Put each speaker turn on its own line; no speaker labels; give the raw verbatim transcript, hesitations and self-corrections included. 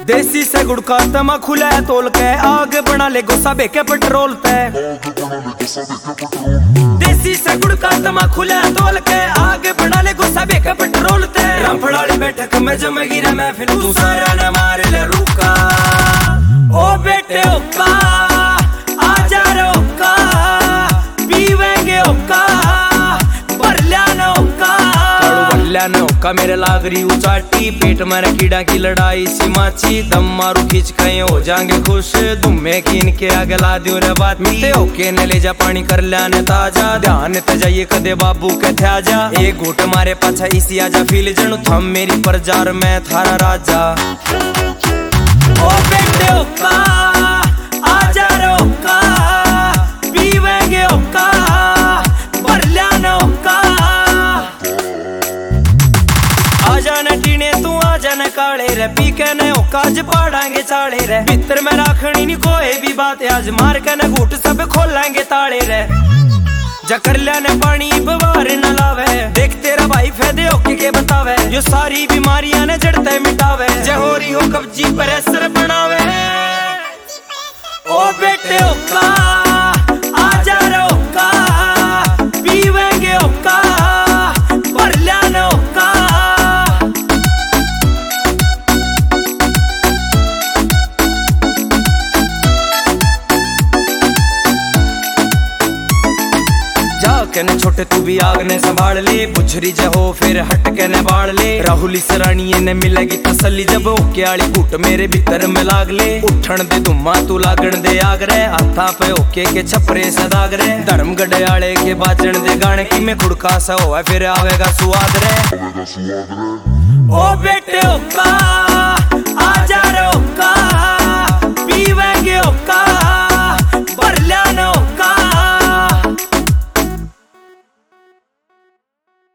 देसी से गुड़का तमा खुला है तोल के, आग बना ले गोसा बेके पेट्रोल पे। देसी से गुड़का तमा खुला है तोल के, आग बना ले गोसा बेके पेट्रोल पे। रामफड़ाली बैठक में जमेगी रे महफिल, तू सारा न मार ले रुका। ओ बेटे ओका आजा रे ओका, पीवेंगे ओका भरल्या न ओका। भरल्या न ओका मेरे लागरी उचाटी, पेट में कीड़ा की लड़ाई सी माची। दम मारू खींच कहीं हो जाएंगे खुश, दुम्मे की इनके आगे ला दियो रे बात। मिलते ओके ने ले जा पानी कर लिया ने ताजा, ध्यान ते जाइए कदे बाबू के थे आजा। एक घूट मारे पाछा इसी आजा फील जनू थम मेरी परजार में थारा राजा। ओ बेटे ओका आजा रे ओका, पीवेंगे ओका भरल्या न ओका। आजा न टीने तू आजा न काले रे, पी के न ओका ज पाड़ांगे चाले रे। भीतर में राखनी नी कोई भी बात, आज मार के न घूट सब खोलेंगे ताले रे। जकर लिया ने पानी बवार न लावे, देख तेरा भाई फायदे ओके के बतावे। यो सारी बीमारियां ने जड़ते मिटावे, जहोरी हो कब्जी पर असर बनावे। ओ बेटे ओका आजा रे ओका, पीवेंगे ओका भरल्या न ओका। जाके न छोटे तू भी आग ने संभाल ले, पुछरी जहो फिर हट के न बाढ़ ले। राहुली सरानी ने मिलेगी तसल्ली, जब ओके आली कूट मेरे भीतर में लाग ले। उठन दे दुम्मा तू लागण दे आग रे, हाथा पे ओके के छपरे सदाग रे। धर्म गड़याले के बाचन दे गाने की में खुड़का सा होवे फिर आवेगा सुआद रे। ओ बेटे ओका